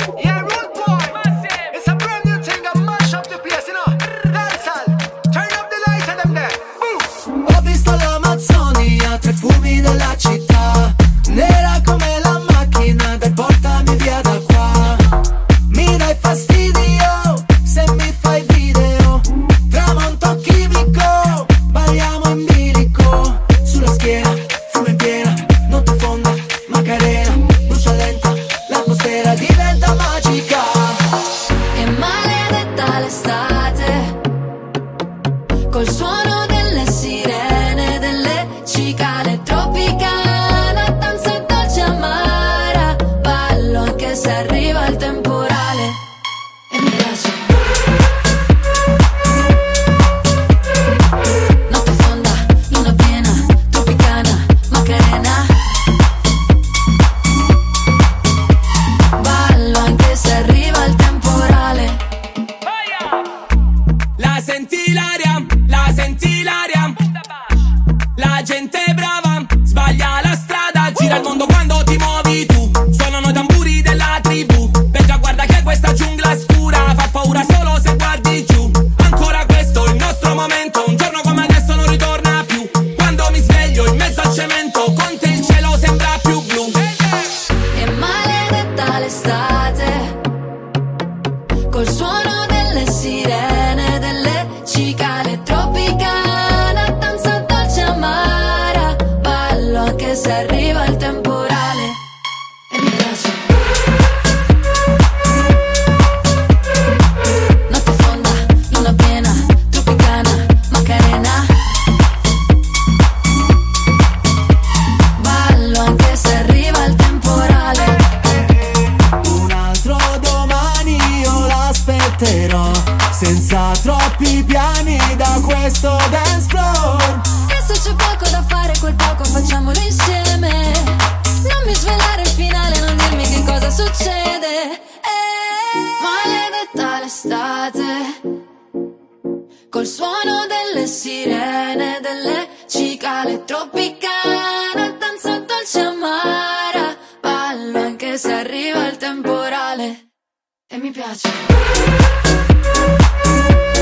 Yeah, rude boy. It's a brand new thing and mash up the place, you know. Dancehall, turn up the lights and them there. Boom. Ho visto l'Amazzonia tra i fumi della città, nera come la macchina del portami via da qua. Mi dai fastidio se mi fai video, tramonto chimico, balliamo in bilico. Sulla schiena, fumo in piena, notte fonda, Macarena, brucia lenta, l'atmosfera diventa magica. È maledetta l'estate, col suono delle sirene, delle cicale tropicana, danza dolce amara, ballo anche se arriva il temporale e mi piace. Notte fonda, luna piena, tropicana, Macarena, ballo anche se arriva il temporale. La senti l'aria, la gente è brava, sbaglia la strada, gira il mondo quando ti muovi tu, suonano i tamburi della tribù, Petra guarda che questa giungla scura, fa paura solo se guardi giù, ancora questo è il nostro momento, un giorno come adesso non ritorna più, quando mi sveglio in mezzo al cemento, con te il cielo sembra più blu. È maledetta l'estate, col suono delle sirene, delle cicale tropicana, danza dolce amara, ballo anche se arriva il temporale e mi piace. Notte fonda, luna piena, tropicana, Macarena, ballo anche se arriva il temporale. Un altro domani io l'aspetterò, senza troppi piani da questo dance floor. E se c'è poco da fare, quel poco facciamolo insieme. Non mi svelare il finale, non dirmi che cosa succede. Maledetta l'estate, col suono delle sirene, delle cicale tropicana, danza dolce amara, ballo anche se arriva il temporale e mi piace.